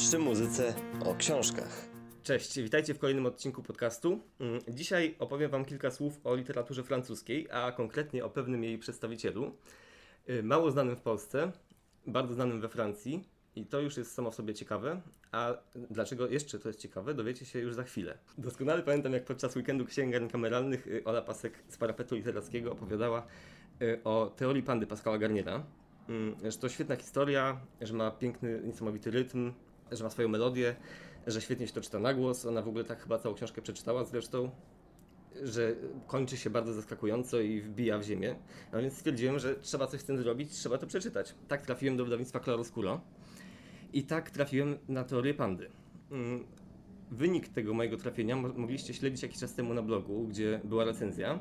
Przy muzyce o książkach. Cześć, witajcie w kolejnym odcinku podcastu. Dzisiaj opowiem Wam kilka słów o literaturze francuskiej, a konkretnie o pewnym jej przedstawicielu. Mało znanym w Polsce, bardzo znanym we Francji i to już jest samo w sobie ciekawe. A dlaczego jeszcze to jest ciekawe, dowiecie się już za chwilę. Doskonale pamiętam, jak podczas weekendu księgarni kameralnych Ola Pasek z parapetu literackiego opowiadała o teorii pandy Pascala Garniera. Że to świetna historia, że ma piękny, niesamowity rytm, że ma swoją melodię, że świetnie się to czyta na głos. Ona w ogóle tak chyba całą książkę przeczytała zresztą, że kończy się bardzo zaskakująco i wbija w ziemię. No więc stwierdziłem, że trzeba coś z tym zrobić, trzeba to przeczytać. Tak trafiłem do wydawnictwa Claroscuro i tak trafiłem na teorię pandy. Wynik tego mojego trafienia mogliście śledzić jakiś czas temu na blogu, gdzie była recenzja.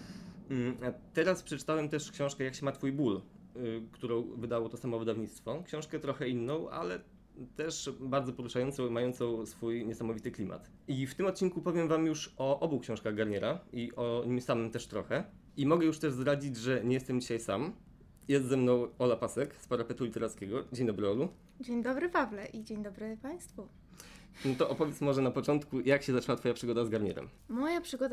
A teraz przeczytałem też książkę Jak się ma twój ból, którą wydało to samo wydawnictwo. Książkę trochę inną, ale też bardzo poruszającą, mającą swój niesamowity klimat. I w tym odcinku powiem Wam już o obu książkach Garniera i o nim samym też trochę. I mogę już też zdradzić, że nie jestem dzisiaj sam. Jest ze mną Ola Pasek z parapetu literackiego. Dzień dobry, Olu. Dzień dobry, Pawle, i dzień dobry Państwu. No to opowiedz może na początku, jak się zaczęła Twoja przygoda z Garnierem? Moja przygoda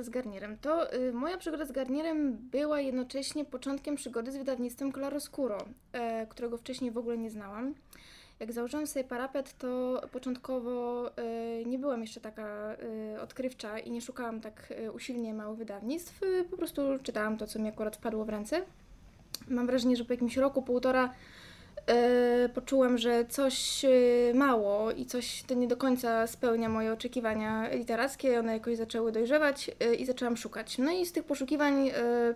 z Garnierem była jednocześnie początkiem przygody z wydawnictwem Claroscuro, którego wcześniej w ogóle nie znałam. Jak założyłam sobie parapet, to początkowo nie byłam jeszcze taka odkrywcza i nie szukałam tak usilnie małych wydawnictw. Po prostu czytałam to, co mi akurat wpadło w ręce. Mam wrażenie, że po jakimś roku, półtora poczułam, że coś mało i coś to nie do końca spełnia moje oczekiwania literackie. One jakoś zaczęły dojrzewać i zaczęłam szukać. No i z tych poszukiwań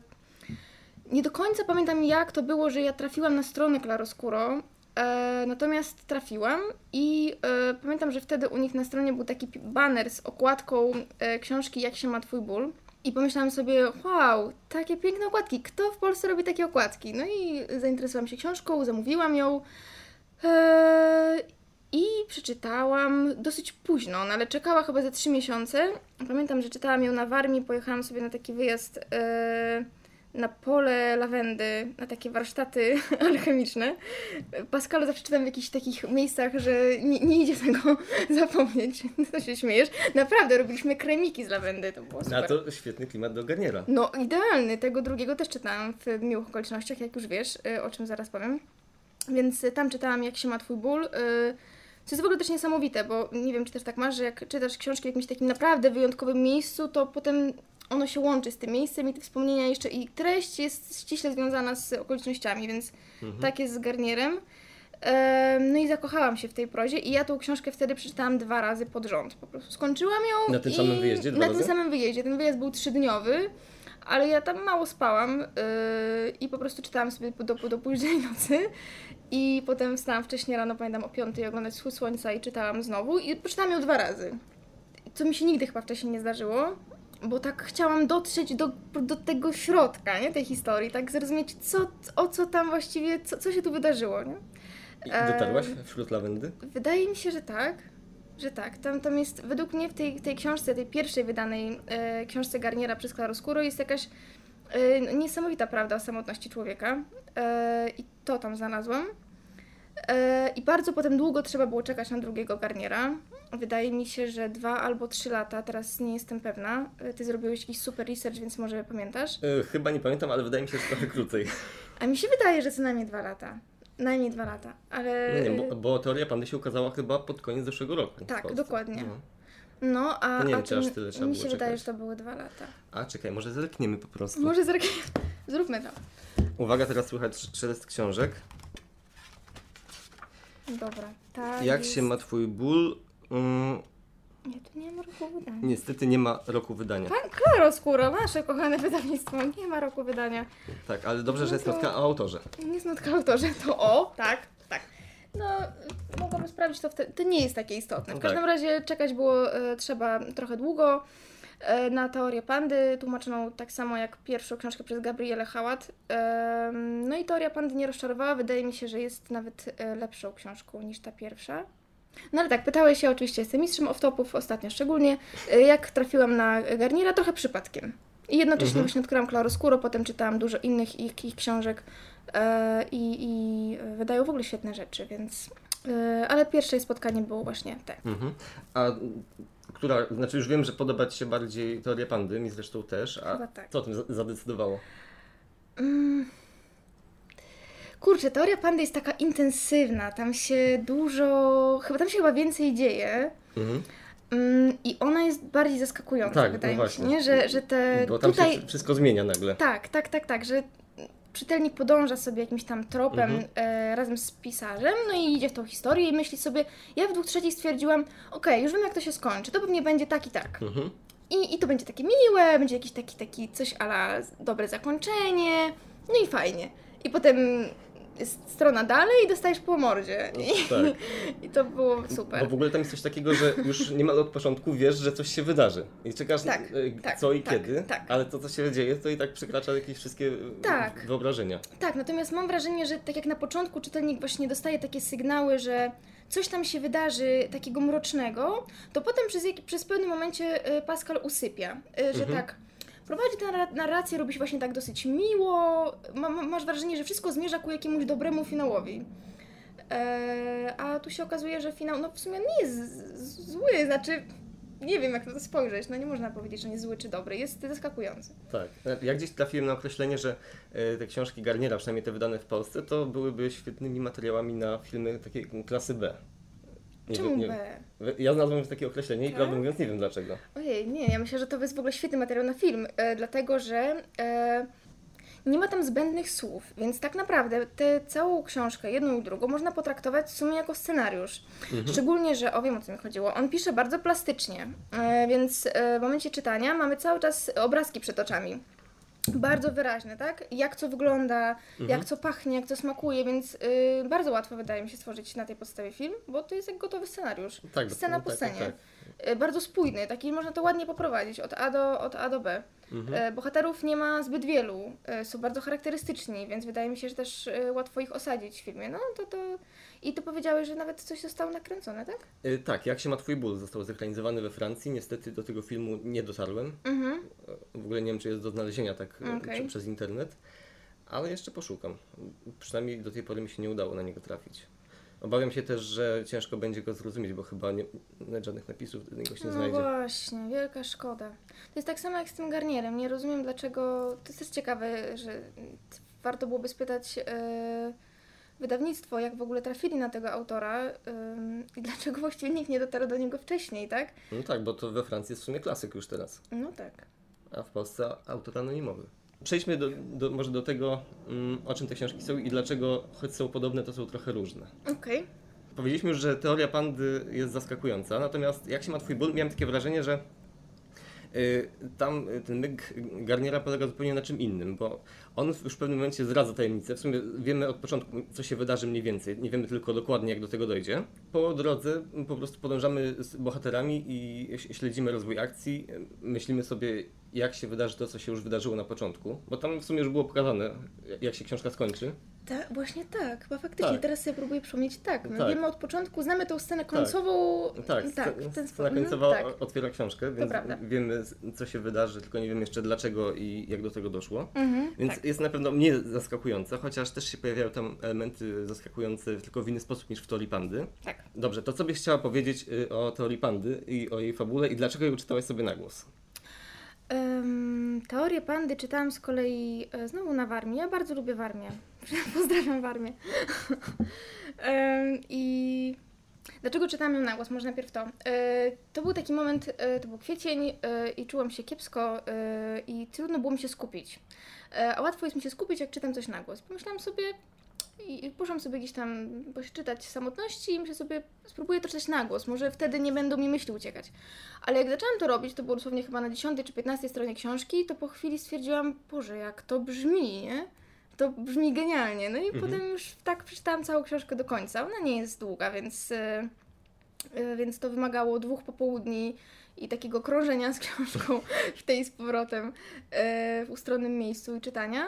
nie do końca pamiętam, jak to było, że ja trafiłam na stronę Claroscuro. Natomiast trafiłam i pamiętam, że wtedy u nich na stronie był taki baner z okładką książki Jak się ma twój ból. I pomyślałam sobie, wow, takie piękne okładki, kto w Polsce robi takie okładki? No i zainteresowałam się książką, zamówiłam ją i przeczytałam dosyć późno, no ale czekała chyba ze 3 miesiące. Pamiętam, że czytałam ją na Warmii, pojechałam sobie na taki wyjazd na pole lawendy, na takie warsztaty alchemiczne. Pascalu zawsze czytam w jakichś takich miejscach, że nie idzie tego zapomnieć. Co się śmiejesz? Naprawdę, robiliśmy kremiki z lawendy, to było super. A to świetny klimat do Garniera. No idealny, tego drugiego też czytałam w miłych okolicznościach, jak już wiesz, o czym zaraz powiem. Więc tam czytałam Jak się ma twój ból, co jest w ogóle też niesamowite, bo nie wiem, czy też tak masz, że jak czytasz książki w jakimś takim naprawdę wyjątkowym miejscu, to potem ono się łączy z tym miejscem i te wspomnienia jeszcze i treść jest ściśle związana z okolicznościami, więc tak jest z Garnierem. No i zakochałam się w tej prozie i ja tą książkę wtedy przeczytałam 2 razy pod rząd. Po prostu skończyłam ją. Na tym samym wyjeździe? Na tym samym wyjeździe. Ten wyjazd był 3-dniowy, ale ja tam mało spałam i po prostu czytałam sobie do późnej nocy i potem wstałam wcześniej rano, pamiętam o 5:00 oglądać wschód słońca i czytałam znowu i przeczytałam ją 2 razy. Co mi się nigdy chyba wcześniej nie zdarzyło. Bo tak chciałam dotrzeć do tego środka, nie, tej historii, tak zrozumieć, o co tam właściwie, co się tu wydarzyło, nie? I dotarłaś wśród lawendy? Wydaje mi się, że tak. Tam jest, według mnie w tej książce, tej pierwszej wydanej książce Garniera przez Claroscuro jest jakaś niesamowita prawda o samotności człowieka i to tam znalazłam. I bardzo potem długo trzeba było czekać na drugiego Garniera. Wydaje mi się, że 2 albo 3 lata, teraz nie jestem pewna. Ty zrobiłeś jakiś super research, więc może pamiętasz? Chyba nie pamiętam, ale wydaje mi się, że trochę krócej. A mi się wydaje, że co najmniej 2 lata. Najmniej 2 lata, ale... Nie, bo teoria pandy się ukazała chyba pod koniec zeszłego roku. Tak, dokładnie. No, a nie wiem, czy aż tyle trzeba mi było się wydaje, czekać. że to były 2 lata. A czekaj, może zerkniemy po prostu. Może zróbmy to. Uwaga, teraz słychać szelest książek. Dobra, tak. Jak się ma twój ból? Nie, tu nie ma roku wydania. Niestety nie ma roku wydania. Claroscuro, nasze kochane wydawnictwo, nie ma roku wydania. Tak, ale dobrze, że jest notka o autorze. Nie jest notka o autorze, to tak. No, mogłabym sprawdzić to wtedy. To nie jest takie istotne. W każdym razie czekać było trzeba trochę długo na teorię pandy, tłumaczoną tak samo jak pierwszą książkę przez Gabrielę Hałat. No i teoria pandy nie rozczarowała. Wydaje mi się, że jest nawet lepszą książką niż ta pierwsza. No ale tak, pytałeś się, oczywiście jestem mistrzem off-topów, ostatnio szczególnie, jak trafiłam na Garniera, trochę przypadkiem. I jednocześnie właśnie odkryłam Claroscuro, potem czytałam dużo innych ich książek i wydają w ogóle świetne rzeczy, więc Ale pierwsze spotkanie było właśnie te. Mhm. A znaczy już wiem, że podoba Ci się bardziej Teoria Pandy, mi zresztą też, a Chyba tak. co o tym zadecydowało? Kurczę, Teoria Pandy jest taka intensywna, chyba tam się więcej dzieje. Mhm. I ona jest bardziej zaskakująca, Tak, wydaje no mi się, właśnie. nie? Że te Bo tam tutaj... się wszystko zmienia nagle. Tak, że czytelnik podąża sobie jakimś tam tropem razem z pisarzem, no i idzie w tą historię i myśli sobie, ja w 2/3 stwierdziłam, okej, już wiem jak to się skończy, to pewnie będzie tak i tak. Mhm. I to będzie takie miłe, będzie jakiś taki coś a la dobre zakończenie, no i fajnie. I potem jest strona dalej i dostajesz po mordzie. Tak. I to było super. Bo w ogóle tam jest coś takiego, że już niemal od początku wiesz, że coś się wydarzy. I czekasz co i kiedy, ale to co się dzieje, to i tak przekracza jakieś wszystkie Tak. wyobrażenia. Tak, natomiast mam wrażenie, że tak jak na początku czytelnik właśnie dostaje takie sygnały, że coś tam się wydarzy takiego mrocznego, to potem przez pewnym momencie Pascal usypia, że tak prowadzi tę narrację, robi się właśnie tak dosyć miło, masz wrażenie, że wszystko zmierza ku jakiemuś dobremu finałowi. A tu się okazuje, że finał no w sumie nie jest zły, znaczy nie wiem jak na to spojrzeć, no nie można powiedzieć, że nie jest zły czy dobry, jest zaskakujący. Tak. Ja gdzieś trafiłem na określenie, że te książki Garniera, przynajmniej te wydane w Polsce, to byłyby świetnymi materiałami na filmy takiej klasy B. Czemu B? Ja znalazłem takie określenie i Tak? prawdę mówiąc nie wiem dlaczego. Ojej, nie, ja myślę, że to jest w ogóle świetny materiał na film, dlatego że nie ma tam zbędnych słów, więc tak naprawdę tę całą książkę, jedną i drugą, można potraktować w sumie jako scenariusz. Szczególnie, że, wiem o co mi chodziło, on pisze bardzo plastycznie, więc w momencie czytania mamy cały czas obrazki przed oczami. Bardzo wyraźne, tak? Jak co wygląda, jak co pachnie, jak co smakuje, więc bardzo łatwo wydaje mi się stworzyć na tej podstawie film, bo to jest jak gotowy scenariusz. Tak, Scena po tak, scenie. tak. Bardzo spójny, taki można to ładnie poprowadzić od A do B. Bohaterów nie ma zbyt wielu, są bardzo charakterystyczni, więc wydaje mi się, że też łatwo ich osadzić w filmie. No I ty powiedziałeś, że nawet coś zostało nakręcone, tak? Tak, Jak się ma Twój ból został zekranizowany we Francji. Niestety do tego filmu nie dotarłem. W ogóle nie wiem, czy jest do znalezienia tak przez internet, ale jeszcze poszukam. Przynajmniej do tej pory mi się nie udało na niego trafić. Obawiam się też, że ciężko będzie go zrozumieć, bo chyba żadnych napisów do niego się nie znajdzie. No właśnie, wielka szkoda. To jest tak samo jak z tym Garnierem. Nie rozumiem dlaczego, to jest też ciekawe, że warto byłoby spytać wydawnictwo, jak w ogóle trafili na tego autora i dlaczego właściwie nikt nie dotarł do niego wcześniej, tak? No tak, bo to we Francji jest w sumie klasyk już teraz, No tak. a w Polsce autor anonimowy. Przejdźmy może do tego, o czym te książki są i dlaczego, choć są podobne, to są trochę różne. Okej. Powiedzieliśmy już, że Teoria Pandy jest zaskakująca, natomiast Jak się ma Twój ból, miałem takie wrażenie, że tam ten myk Garniera polega zupełnie na czym innym, bo on już w pewnym momencie zdradza tajemnicę. W sumie wiemy od początku, co się wydarzy mniej więcej, nie wiemy tylko dokładnie, jak do tego dojdzie. Po drodze po prostu podążamy z bohaterami i śledzimy rozwój akcji, myślimy sobie, jak się wydarzy to, co się już wydarzyło na początku, bo tam w sumie już było pokazane, jak się książka skończy. Właśnie tak, chyba faktycznie, Tak. teraz sobie próbuję przypomnieć, my Tak. wiemy od początku, znamy tą scenę końcową, w ten Scena sposób. końcowa Tak. otwiera książkę, więc prawda. wiemy, co się wydarzy, tylko nie wiemy jeszcze dlaczego i jak do tego doszło. Więc tak. jest na pewno mniej zaskakująca, chociaż też się pojawiają tam elementy zaskakujące tylko w inny sposób niż w Teorii Pandy. Tak. Dobrze, to co byś chciała powiedzieć o Teorii Pandy i o jej fabule i dlaczego ją czytałaś sobie na głos? Teorię Pandy czytałam z kolei znowu na Warmii. Ja bardzo lubię Warmię. Pozdrawiam Warmię. I dlaczego czytałam ją na głos? Może najpierw to. To był taki moment, to był kwiecień i czułam się kiepsko i trudno było mi się skupić. A łatwo jest mi się skupić, jak czytam coś na głos. Pomyślałam sobie i poszłam sobie gdzieś tam czytać w samotności i myślę sobie, spróbuję to czytać na głos, może wtedy nie będą mi myśli uciekać. Ale jak zaczęłam to robić, to było dosłownie chyba na 10 czy 15 stronie książki, to po chwili stwierdziłam, Boże, jak to brzmi, nie? To brzmi genialnie. No i potem już tak przeczytałam całą książkę do końca. Ona nie jest długa, więc to wymagało 2 popołudni i takiego krążenia z książką w tej z powrotem w ustronnym miejscu i czytania.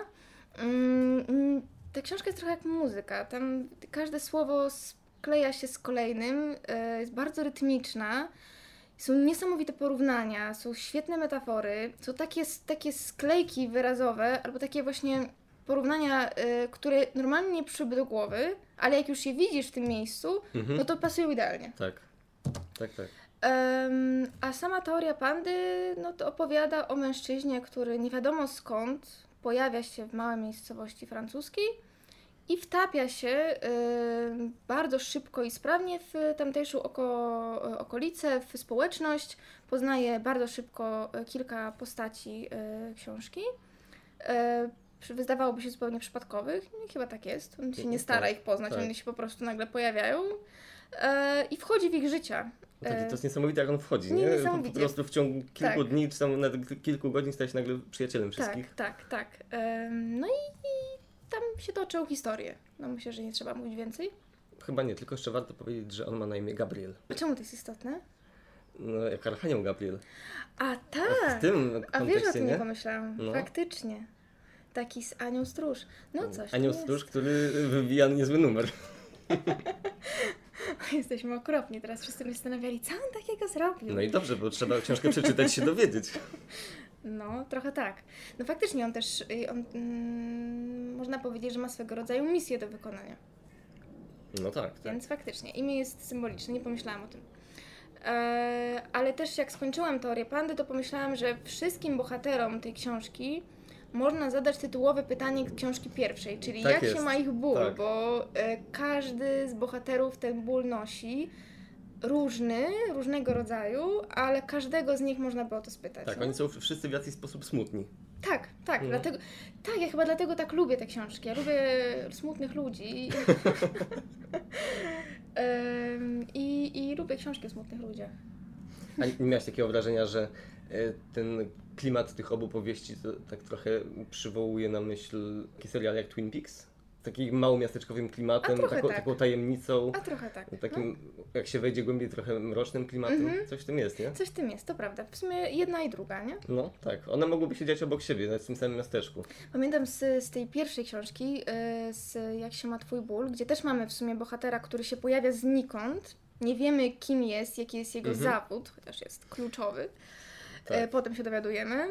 Ta książka jest trochę jak muzyka. Tam każde słowo skleja się z kolejnym, jest bardzo rytmiczna. Są niesamowite porównania, są świetne metafory, są takie sklejki wyrazowe, albo takie właśnie porównania, które normalnie nie przyszłyby do głowy, ale jak już je widzisz w tym miejscu, no to pasują idealnie. Tak. Tak. A sama teoria pandy, no to opowiada o mężczyźnie, który nie wiadomo skąd pojawia się w małej miejscowości francuskiej i wtapia się bardzo szybko i sprawnie w tamtejszą okolicę, w społeczność. Poznaje bardzo szybko kilka postaci książki. Wydawałoby się zupełnie przypadkowych. No i chyba tak jest. On się nie stara ich poznać, tak. One się po prostu nagle pojawiają. I wchodzi w ich życia. To jest niesamowite, jak on wchodzi, nie? Niesamowicie. Po prostu w ciągu kilku dni, czy tam nawet kilku godzin staje się nagle przyjacielem wszystkich. Tak. No i tam się toczą historie. No myślę, że nie trzeba mówić więcej. Chyba nie, tylko jeszcze warto powiedzieć, że on ma na imię Gabriel. A czemu to jest istotne? No, jak Archanioł Gabriel. A tak! W tym A wiesz, o kontekście, tym nie nie? pomyślałam. No. Taki anioł stróż. No coś Anioł tu jest. stróż, który wywija niezły numer. Jesteśmy okropni. Teraz wszyscy by się zastanawiali, co on takiego zrobił. No i dobrze, bo trzeba książkę przeczytać i się dowiedzieć. No, trochę tak. No faktycznie można powiedzieć, że ma swego rodzaju misję do wykonania. No tak. Więc faktycznie, imię jest symboliczne, nie pomyślałam o tym. Ale też jak skończyłam teorię pandy, to pomyślałam, że wszystkim bohaterom tej książki można zadać tytułowe pytanie książki pierwszej, czyli Tak jak jest. się ma ich ból, Tak. bo każdy z bohaterów ten ból nosi, różnego rodzaju, ale każdego z nich można by o to spytać. Tak, no? oni są wszyscy w jakiś sposób smutni. Tak, dlatego, ja chyba dlatego tak lubię te książki. Ja lubię smutnych ludzi. I lubię książki o smutnych ludziach. A nie miałeś takiego wrażenia, że ten klimat tych obu powieści to tak trochę przywołuje na myśl taki serial jak Twin Peaks? Takim małomiasteczkowym klimatem, A trochę tak. taką tajemnicą, A trochę tak. takim, jak się wejdzie głębiej, trochę mrocznym klimatem. Coś w tym jest, nie? Coś w tym jest, to prawda. W sumie jedna i druga, nie? No tak, one mogłyby się dziać obok siebie, w tym samym miasteczku. Pamiętam z tej pierwszej książki, z Jak się ma twój ból, gdzie też mamy w sumie bohatera, który się pojawia znikąd. Nie wiemy, kim jest, jaki jest jego zawód, chociaż jest kluczowy. Tak. Potem się dowiadujemy.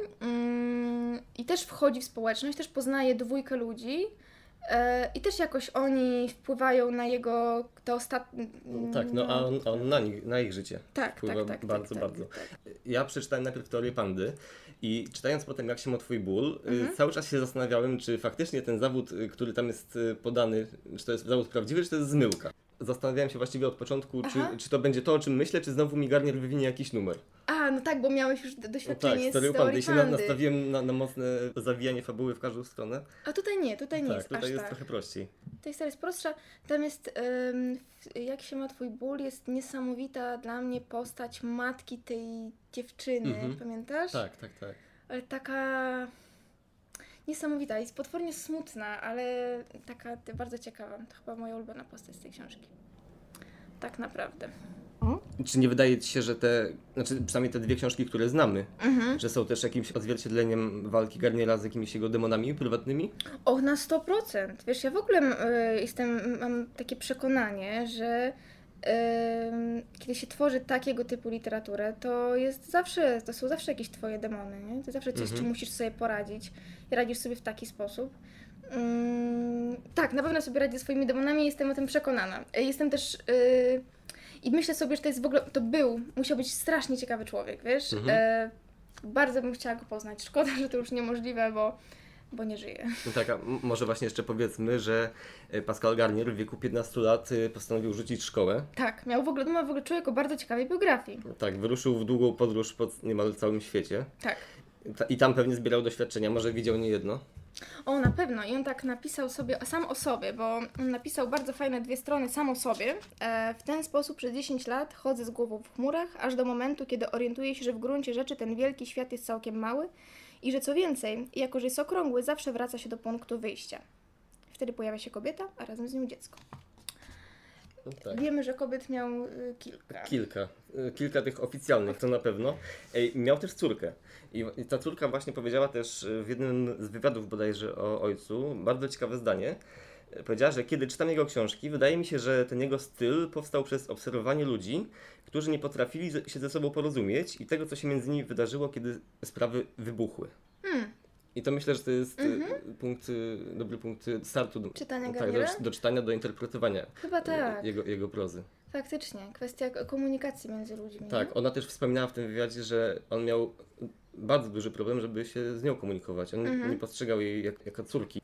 I też wchodzi w społeczność, też poznaje dwójkę ludzi. I też jakoś oni wpływają na jego te ostatnie... Tak, no a on na ich życie wpływa bardzo. Ja przeczytałem najpierw teorię pandy i czytając potem Jak się ma twój ból, cały czas się zastanawiałem, czy faktycznie ten zawód, który tam jest podany, czy to jest zawód prawdziwy, czy to jest zmyłka. Zastanawiałem się właściwie od początku, czy to będzie to, o czym myślę, czy znowu mi Garnier wywinie jakiś numer. No tak, bo miałeś już No tak, doświadczenie z teorią z pandy teorii i się pandy. nastawiłem na mocne zawijanie fabuły w każdą stronę. A tutaj nie Tak, jest tutaj aż jest tak. trochę prościej. Ta historia jest prostsza. Tam jest, Jak się ma twój ból, jest niesamowita dla mnie postać matki tej dziewczyny, pamiętasz? Tak. Ale taka niesamowita, jest potwornie smutna, ale taka bardzo ciekawa. To chyba moja ulubiona postać z tej książki. Tak naprawdę. Czy nie wydaje ci się, że przynajmniej te dwie książki, które znamy, że są też jakimś odzwierciedleniem walki Garniera z jakimiś jego demonami prywatnymi? Na 100%. Wiesz, ja w ogóle mam takie przekonanie, że kiedy się tworzy takiego typu literaturę, to są zawsze jakieś twoje demony, nie? To zawsze coś, z czym musisz sobie poradzić i radzisz sobie w taki sposób. Tak, na pewno sobie radzi ze swoimi demonami, jestem o tym przekonana. Jestem też... I myślę sobie, że to jest w ogóle... Musiał być strasznie ciekawy człowiek, wiesz? Bardzo bym chciała go poznać. Szkoda, że to już niemożliwe, bo nie żyje. No tak, a może właśnie jeszcze powiedzmy, że Pascal Garnier w wieku 15 lat postanowił rzucić szkołę. Tak, ma w ogóle człowiek o bardzo ciekawej biografii. Tak, wyruszył w długą podróż po niemal całym świecie. Tak. I tam pewnie zbierał doświadczenia, może widział niejedno. Na pewno. I on tak napisał sobie, sam o sobie, bo on napisał bardzo fajne 2 strony sam o sobie. W ten sposób przez 10 lat chodzę z głową w chmurach, aż do momentu, kiedy orientuję się, że w gruncie rzeczy ten wielki świat jest całkiem mały i że co więcej, jako że jest okrągły, zawsze wraca się do punktu wyjścia. Wtedy pojawia się kobieta, a razem z nią dziecko. No tak. Wiemy, że kobiet miał kilka. Kilka tych oficjalnych, to na pewno. Miał też córkę. I ta córka właśnie powiedziała też w jednym z wywiadów bodajże o ojcu bardzo ciekawe zdanie. Powiedziała, że kiedy czytam jego książki, wydaje mi się, że ten jego styl powstał przez obserwowanie ludzi, którzy nie potrafili się ze sobą porozumieć i tego, co się między nimi wydarzyło, kiedy sprawy wybuchły. I to myślę, że to jest dobry punkt startu Czytania tak, Garniera? do czytania, do interpretowania Chyba tak. jego prozy. Faktycznie. Kwestia komunikacji między ludźmi. Tak, nie? ona też wspominała w tym wywiadzie, że on miał bardzo duży problem, żeby się z nią komunikować. On nie postrzegał jej jako córki,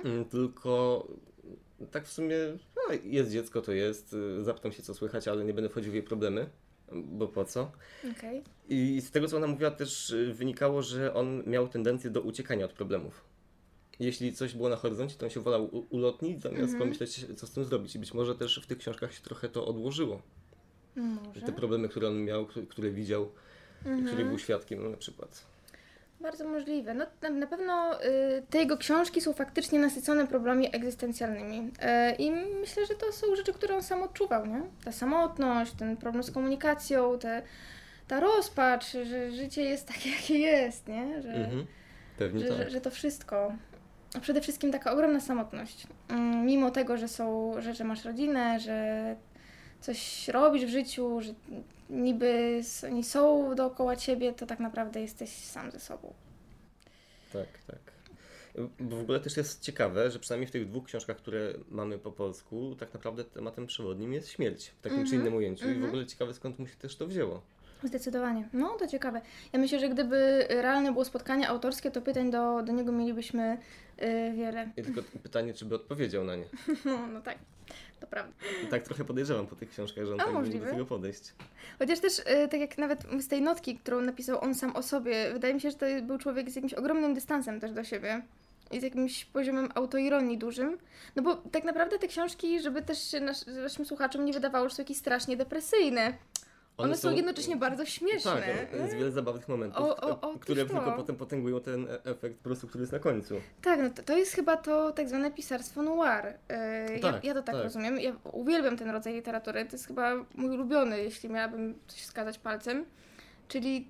tylko tak w sumie jest dziecko, to jest, zapytam się co słychać, ale nie będę wchodził w jej problemy, bo po co? Okej. I z tego co ona mówiła też wynikało, że on miał tendencję do uciekania od problemów. Jeśli coś było na horyzoncie, to on się wolał ulotnić, zamiast pomyśleć co z tym zrobić. I być może też w tych książkach się trochę to odłożyło. Może. Te problemy, które on miał, które widział, który był świadkiem na przykład. Bardzo możliwe. No, na pewno te jego książki są faktycznie nasycone problemami egzystencjalnymi. I myślę, że to są rzeczy, które on sam odczuwał, nie? Ta samotność, ten problem z komunikacją, ta rozpacz, że życie jest takie, jakie jest, nie? Pewnie tak. Że to wszystko. A przede wszystkim taka ogromna samotność. Mimo tego, że masz rodzinę, że coś robisz w życiu, że niby oni są dookoła ciebie, to tak naprawdę jesteś sam ze sobą. Tak. Bo w ogóle też jest ciekawe, że przynajmniej w tych 2 książkach, które mamy po polsku, tak naprawdę tematem przewodnim jest śmierć w takim czy innym ujęciu. I w ogóle ciekawe, skąd mu się też to wzięło. Zdecydowanie. No, to ciekawe. Ja myślę, że gdyby realne było spotkanie autorskie, to pytań do niego mielibyśmy wiele. I tylko pytanie, czy by odpowiedział na nie. No tak, to prawda. I tak trochę podejrzewam po tych książkach, że on tak mógł możliwe. do tego podejść. Chociaż też, tak jak nawet z tej notki, którą napisał on sam o sobie, wydaje mi się, że to był człowiek z jakimś ogromnym dystansem też do siebie. I z jakimś poziomem autoironii dużym. No bo tak naprawdę te książki, żeby też się naszym słuchaczom nie wydawało, że są jakieś strasznie depresyjne. One są jednocześnie bardzo śmieszne. Tak, jest wiele zabawnych momentów, które tylko potem potęgują ten efekt po prostu, który jest na końcu. Tak, no to jest chyba to tak zwane pisarstwo noir. Ja to tak rozumiem. Ja uwielbiam ten rodzaj literatury. To jest chyba mój ulubiony, jeśli miałabym coś wskazać palcem. Czyli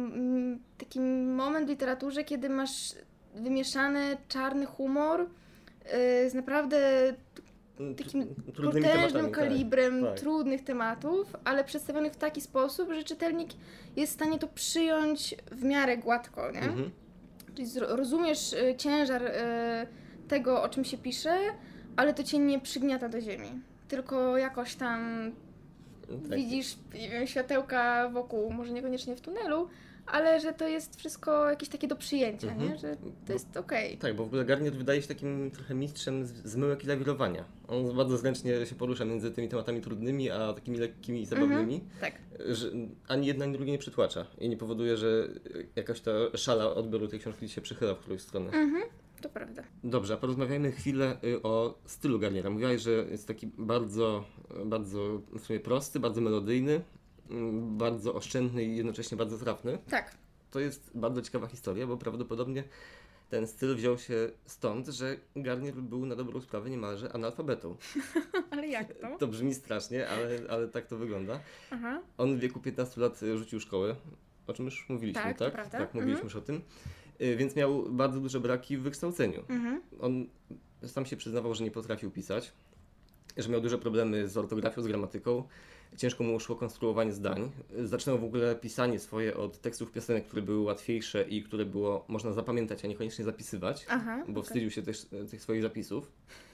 taki moment w literaturze, kiedy masz wymieszany czarny humor z naprawdę takim potężnym kalibrem trudnych tematów, ale przedstawionych w taki sposób, że czytelnik jest w stanie to przyjąć w miarę gładko, nie? Czyli rozumiesz ciężar tego, o czym się pisze, ale to cię nie przygniata do ziemi. Tylko jakoś tam widzisz, nie wiem, światełka wokół, może niekoniecznie w tunelu, ale że to jest wszystko jakieś takie do przyjęcia, nie? Że to jest okej. Tak, bo w ogóle Garnier wydaje się takim trochę mistrzem zmyłek i lawirowania. On bardzo zręcznie się porusza między tymi tematami trudnymi, a takimi lekkimi i zabawnymi. Tak. Że ani jedna, ani drugie nie przytłacza i nie powoduje, że jakaś ta szala odbioru tej książki się przychyla w którąś stronę. To prawda. Dobrze, a porozmawiajmy chwilę o stylu Garniera. Mówiłaś, że jest taki bardzo w sumie prosty, bardzo melodyjny, bardzo oszczędny i jednocześnie bardzo trafny. Tak. To jest bardzo ciekawa historia, bo prawdopodobnie ten styl wziął się stąd, że Garnier był na dobrą sprawę niemalże analfabetą. Ale jak to? To brzmi strasznie, ale tak to wygląda. Aha. On w wieku 15 lat rzucił szkołę, o czym już mówiliśmy, Tak, tak? to prawda. Tak, mówiliśmy już o tym. Więc miał bardzo duże braki w wykształceniu. On sam się przyznawał, że nie potrafił pisać, że miał duże problemy z ortografią, z gramatyką. Ciężko mu szło konstruowanie zdań. Zaczynał w ogóle pisanie swoje od tekstów piosenek, które były łatwiejsze i które było można zapamiętać, a niekoniecznie zapisywać, bo wstydził się też tych swoich zapisów.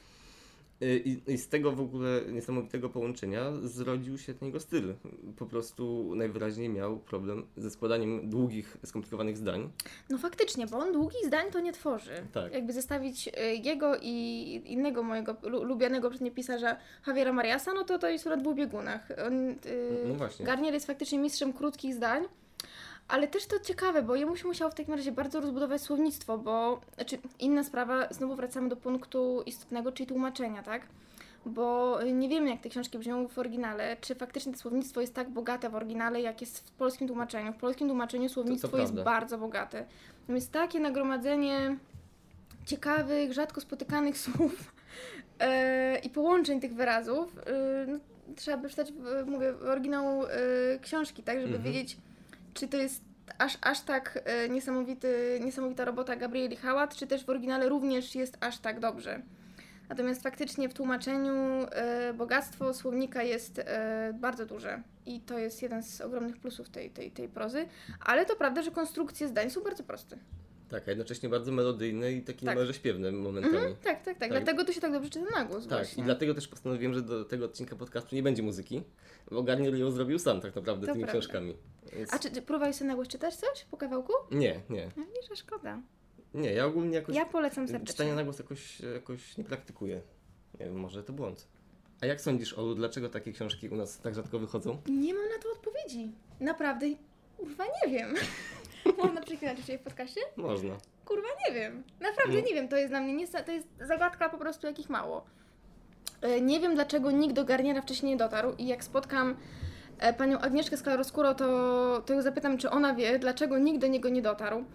I z tego w ogóle niesamowitego połączenia zrodził się ten jego styl. Po prostu najwyraźniej miał problem ze składaniem długich, skomplikowanych zdań. No faktycznie, bo on długich zdań to nie tworzy. Tak. Jakby zestawić jego i innego mojego lubianego przez mnie pisarza Javiera Mariasa, no to jest na 2 biegunach. No właśnie. Garnier jest faktycznie mistrzem krótkich zdań. Ale też to ciekawe, bo jemu się musiało w takim razie bardzo rozbudować słownictwo, bo, inna sprawa, znowu wracamy do punktu istotnego, czyli tłumaczenia, tak? Bo nie wiemy, jak te książki brzmią w oryginale, czy faktycznie to słownictwo jest tak bogate w oryginale, jak jest w polskim tłumaczeniu. W polskim tłumaczeniu słownictwo jest bardzo bogate. Tam jest takie nagromadzenie ciekawych, rzadko spotykanych słów i połączeń tych wyrazów. No, trzeba by czytać, mówię, oryginał książki, tak, żeby wiedzieć, czy to jest aż tak niesamowita robota Gabrieli Hałat, czy też w oryginale również jest aż tak dobrze. Natomiast faktycznie w tłumaczeniu bogactwo słownika jest bardzo duże i to jest jeden z ogromnych plusów tej prozy, ale to prawda, że konstrukcje zdań są bardzo proste. Tak, a jednocześnie bardzo melodyjne i takie Tak. niemalże śpiewne momentami. Tak. Dlatego to się tak dobrze czyta na głos Tak, właśnie. i dlatego też postanowiłem, że do tego odcinka podcastu nie będzie muzyki, bo Garnier ją zrobił sam tak naprawdę To tymi prawda. książkami. Więc... A czy próbowałeś sobie na głos czytać coś po kawałku? Nie. No widzisz, że szkoda. Nie, ja ogólnie jakoś Ja polecam serdecznie. czytania na głos jakoś nie praktykuję. Nie wiem, może to błąd. A jak sądzisz, Olu, dlaczego takie książki u nas tak rzadko wychodzą? Nie mam na to odpowiedzi. Naprawdę, kurwa nie wiem. Można przeklinać dzisiaj w podcaście? Można. Kurwa nie wiem. Naprawdę No. nie wiem. To jest dla mnie to jest zagadka po prostu jakich mało. Nie wiem dlaczego nikt do Garniera wcześniej nie dotarł i jak spotkam panią Agnieszkę z Claroscuro, to ją zapytam, czy ona wie, dlaczego nikt do niego nie dotarł.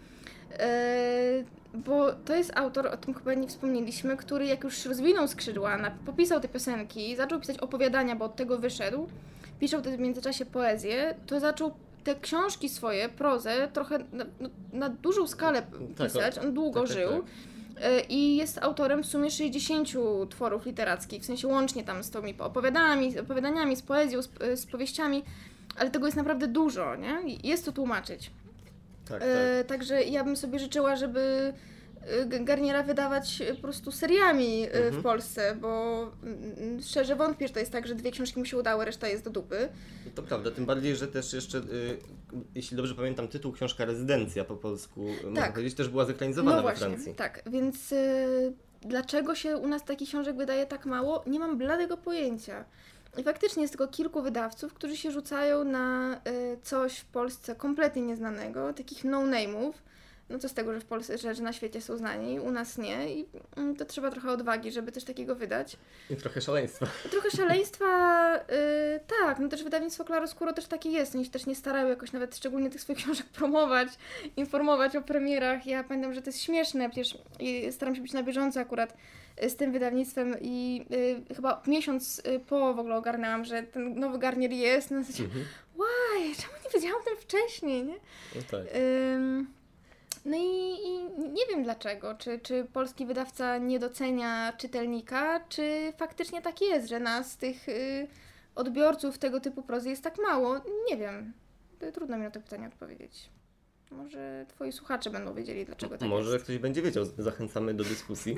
Bo to jest autor, o tym chyba nie wspomnieliśmy, który jak już rozwinął skrzydła, popisał te piosenki, zaczął pisać opowiadania, bo od tego wyszedł, pisał w międzyczasie poezję, to zaczął te książki swoje, prozę, trochę na dużą skalę pisać, on długo żył. I jest autorem w sumie 60 tworów literackich, w sensie łącznie tam z tymi opowiadaniami, z poezją, z powieściami, ale tego jest naprawdę dużo, nie? I jest to tłumaczyć. Tak. Także ja bym sobie życzyła, żeby Garniera wydawać po prostu seriami w Polsce, bo szczerze wątpię, że to jest tak, że 2 książki mu się udały, reszta jest do dupy. To prawda, tym bardziej, że też jeszcze, jeśli dobrze pamiętam, tytuł książka Rezydencja po polsku, można powiedzieć, też była zekranizowana No we właśnie, Francji. tak, więc dlaczego się u nas takich książek wydaje tak mało? Nie mam bladego pojęcia. I faktycznie jest tylko kilku wydawców, którzy się rzucają na coś w Polsce kompletnie nieznanego, takich no-name'ów. No co z tego, że w Polsce, że na świecie są znani, u nas nie i to trzeba trochę odwagi, żeby coś takiego wydać. I trochę szaleństwa. Trochę szaleństwa, tak, no też wydawnictwo Claroscuro też takie jest, oni się też nie starają jakoś nawet szczególnie tych swoich książek promować, informować o premierach. Ja pamiętam, że to jest śmieszne, przecież staram się być na bieżąco akurat z tym wydawnictwem i chyba miesiąc po w ogóle ogarnęłam, że ten nowy Garnier jest, no zasadzie, why, czemu nie wiedziałam o tym wcześniej, nie? No tak. No i nie wiem dlaczego, czy polski wydawca nie docenia czytelnika, czy faktycznie tak jest, że nas, tych odbiorców tego typu prozy jest tak mało. Nie wiem, trudno mi na to pytanie odpowiedzieć. Może twoi słuchacze będą wiedzieli, dlaczego tak Może jest. ktoś będzie wiedział, zachęcamy do dyskusji.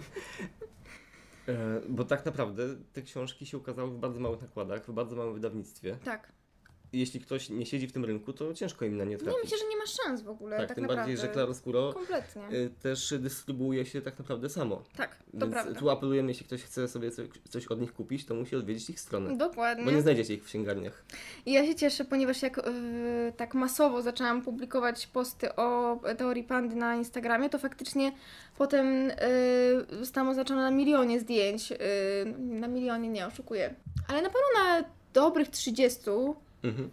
Bo tak naprawdę te książki się ukazały w bardzo małych nakładach, w bardzo małym wydawnictwie. Tak. Jeśli ktoś nie siedzi w tym rynku, to ciężko im na nie trafić. Nie, myślę, że nie ma szans w ogóle, Tak, tak tym naprawdę. bardziej, że Claroscuro Kompletnie. też dystrybuuje się tak naprawdę samo. Tak, to Więc prawda. tu apelujemy, jeśli ktoś chce sobie coś od nich kupić, to musi odwiedzić ich stronę. Dokładnie. Bo nie znajdziecie ich w księgarniach. I ja się cieszę, ponieważ jak tak masowo zaczęłam publikować posty o teorii pandy na Instagramie, to faktycznie potem zostałam oznaczona na milionie zdjęć. Na milionie nie, oszukuję. Ale na pewno na dobrych 30, Mhm.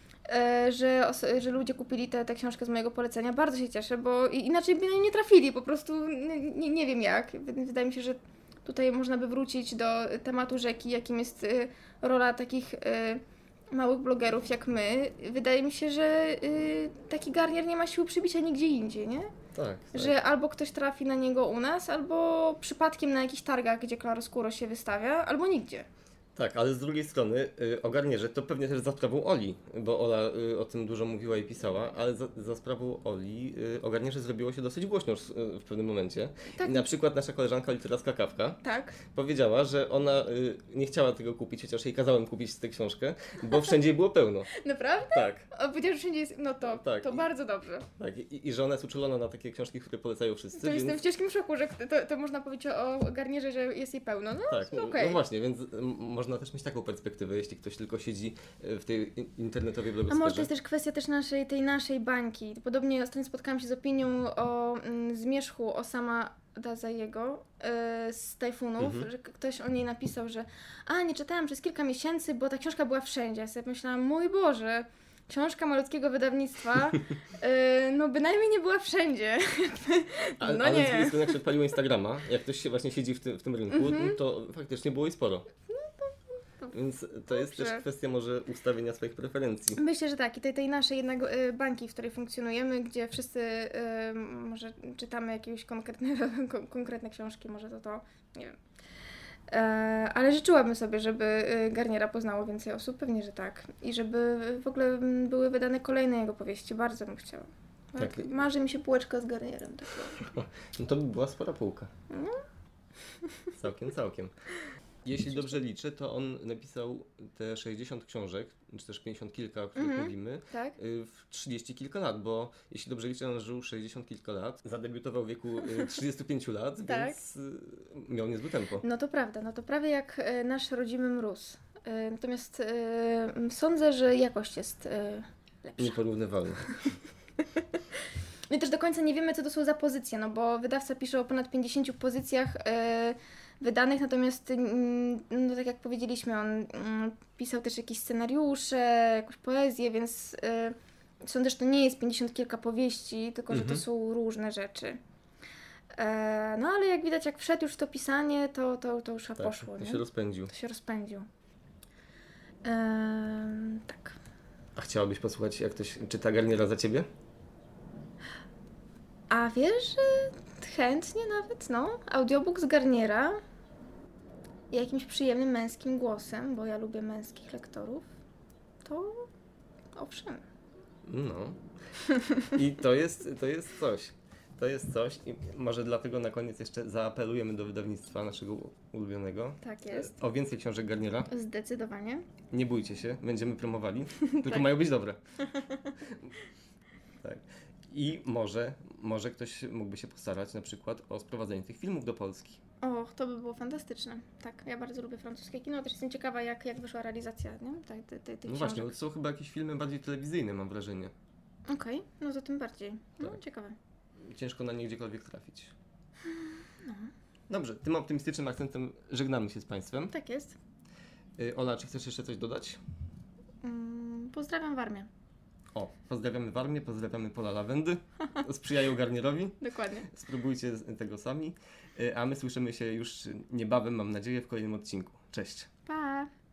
że ludzie kupili tę książkę z mojego polecenia. Bardzo się cieszę, bo inaczej by na nią nie trafili, po prostu nie wiem jak. Wydaje mi się, że tutaj można by wrócić do tematu rzeki, jakim jest rola takich małych blogerów jak my. Wydaje mi się, że taki Garnier nie ma siły przybicia nigdzie indziej, nie? Tak. Że albo ktoś trafi na niego u nas, albo przypadkiem na jakichś targach, gdzie Claroscuro się wystawia, albo nigdzie. Tak, ale z drugiej strony o Garnierze to pewnie też za sprawą Oli, bo Ola o tym dużo mówiła i pisała, ale za sprawą Oli o Garnierze zrobiło się dosyć głośno już w pewnym momencie. Tak. I na przykład nasza koleżanka literacka Kawka Tak. powiedziała, że ona nie chciała tego kupić, chociaż jej kazałem kupić tę książkę, bo wszędzie jej było pełno. Naprawdę? Tak, A powiedział, że wszędzie jest... No to, Tak. to bardzo dobrze. tak. I że ona jest uczulona na takie książki, które polecają wszyscy. To jestem więc... w ciężkim szoku, że to można powiedzieć o Garnierze, że jest jej pełno. No, Tak, okej. no właśnie, więc można też mieć taką perspektywę, jeśli ktoś tylko siedzi w tej internetowej A może to blogosferze. jest też kwestia też tej naszej bańki. Podobnie ostatnio spotkałam się z opinią o zmierzchu Osama Dazajego z Tajfunów, że ktoś o niej napisał, że nie czytałam przez kilka miesięcy, bo ta książka była wszędzie. Ja sobie myślałam, mój Boże, książka malutkiego wydawnictwa, no bynajmniej nie była wszędzie. Ale z drugiej strony, jak się odpaliło Instagrama, jak ktoś się właśnie siedzi w tym rynku, to faktycznie było i sporo. Więc to jest też kwestia może ustawienia swoich preferencji. Myślę, że tak. I tej naszej jednak bańki, w której funkcjonujemy, gdzie wszyscy może czytamy jakieś konkretne książki, może to nie wiem. Ale życzyłabym sobie, żeby Garniera poznało więcej osób, pewnie, że tak. I żeby w ogóle były wydane kolejne jego powieści. Bardzo bym chciała. Tak. Marzy mi się półeczka z garnierem. Tak. No to by była spora półka. Całkiem. Jeśli dobrze liczę, to on napisał te 60 książek, czy też 50 kilka, o których mówimy, Tak? w 30 kilka lat, bo jeśli dobrze liczę, on żył 60 kilka lat, zadebiutował w wieku 35 lat, Tak. więc miał niezłe tempo. No to prawda, no to prawie jak nasz rodzimy mróz. Natomiast sądzę, że jakość jest lepsza. Nieporównywalny. My też do końca nie wiemy, co to są za pozycje, no bo wydawca pisze o ponad 50 pozycjach wydanych, natomiast no tak jak powiedzieliśmy, on pisał też jakieś scenariusze, jakąś poezję, więc sądzę, że to nie jest 50 kilka powieści, tylko że to są różne rzeczy. No ale jak widać, jak wszedł już w to pisanie, to już chyba poszło. To nie? się rozpędził. To się rozpędził. Tak. A chciałabyś posłuchać, jak ktoś czyta Garniera za ciebie? A wiesz, że chętnie nawet, no, audiobook z Garniera jakimś przyjemnym męskim głosem, bo ja lubię męskich lektorów, to owszem. No. I to jest coś. To jest coś i może dlatego na koniec jeszcze zaapelujemy do wydawnictwa naszego ulubionego. Tak jest. O więcej książek Garniera. Zdecydowanie. Nie bójcie się, będziemy promowali, tylko Tak. mają być dobre. Tak. I może ktoś mógłby się postarać na przykład o sprowadzenie tych filmów do Polski. Och, to by było fantastyczne. Tak, ja bardzo lubię francuskie kino, też jestem ciekawa, jak wyszła realizacja, nie? Tych No właśnie, bo książek. to są chyba jakieś filmy bardziej telewizyjne, mam wrażenie. Okej, no to tym bardziej. No, Tak. ciekawe. Ciężko na nie gdziekolwiek trafić. Dobrze, tym optymistycznym akcentem żegnamy się z Państwem. Tak jest. Ola, czy chcesz jeszcze coś dodać? Pozdrawiam Warmię. O, pozdrawiamy Warmię, pozdrawiamy Pola Lawendy, sprzyjają Garnierowi, Dokładnie. spróbujcie tego sami, a my słyszymy się już niebawem, mam nadzieję, w kolejnym odcinku. Cześć! Pa!